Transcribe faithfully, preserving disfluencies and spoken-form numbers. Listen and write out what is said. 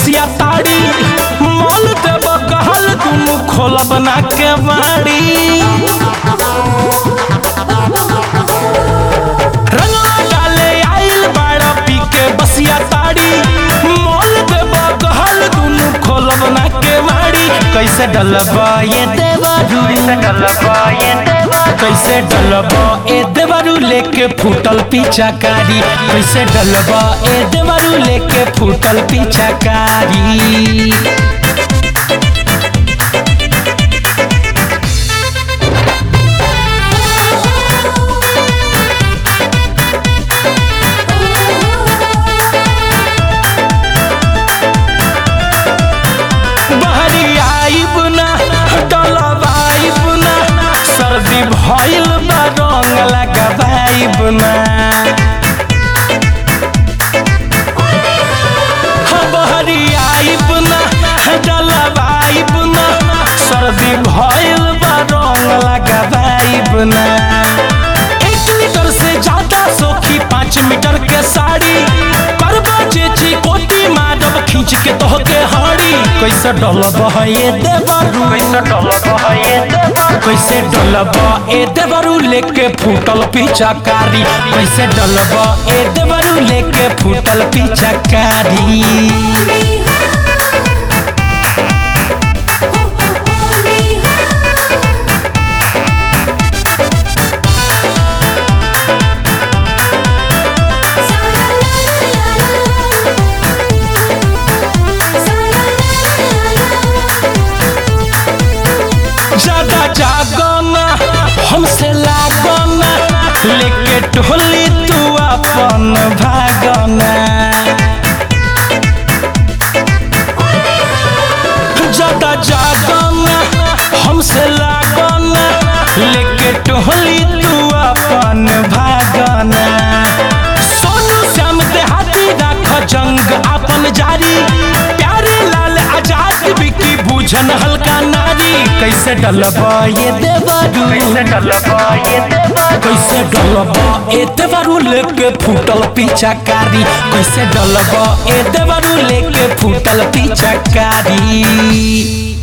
बसिया ताड़ी मोल देव कहल दुनु खोल बना के बाड़ी रंगवा डाले आइल बाड़ा पी के बसिया ताड़ी मोल देव कहल दुनु खोल बना के बाड़ी कैसे डलबा ये देवरू कैसे डलबा ये देवरू कैसे डलबा ए देवरू लेके फूटल पीछाकारी कैसे डलबा ए देवरू लेके फूटल पीछाकारी भइल बा रंग लगाइब ना बहरी आइब ना डलवाइब ना सर्दी भइल बा रंग लगाइब ना एक लीटर से ज्यादा सोखी पाँच मीटर के साड़ी करबा चेची कोटी मारब खींच के तोह के हाड़ी कैसे डलबा ये देवरू कैसे डलबा ये देवरू कैसे डलबा ए देवरू लेके फूटल पीछाकारी कैसे डलबा ए देवरू लेके फूटल पीछाकारी ज्यादा जागना हमसे लागना लेके टोली तू अपन भागना ज्यादा जागना हमसे लागना लेके टोली तू अपन भागना सोनू श्याम देहाती राख जंग अपन जारी प्यारे लाल आजाद बिकी बुझन हल्का नारी कैसे डलबा ये देवरू कैसे डलबा ये देवरू कैसे डलबा ए देवरू लेके फूटल पीछाकारी कैसे डलबा ए देवरू लेके फूटल पीछाकारी।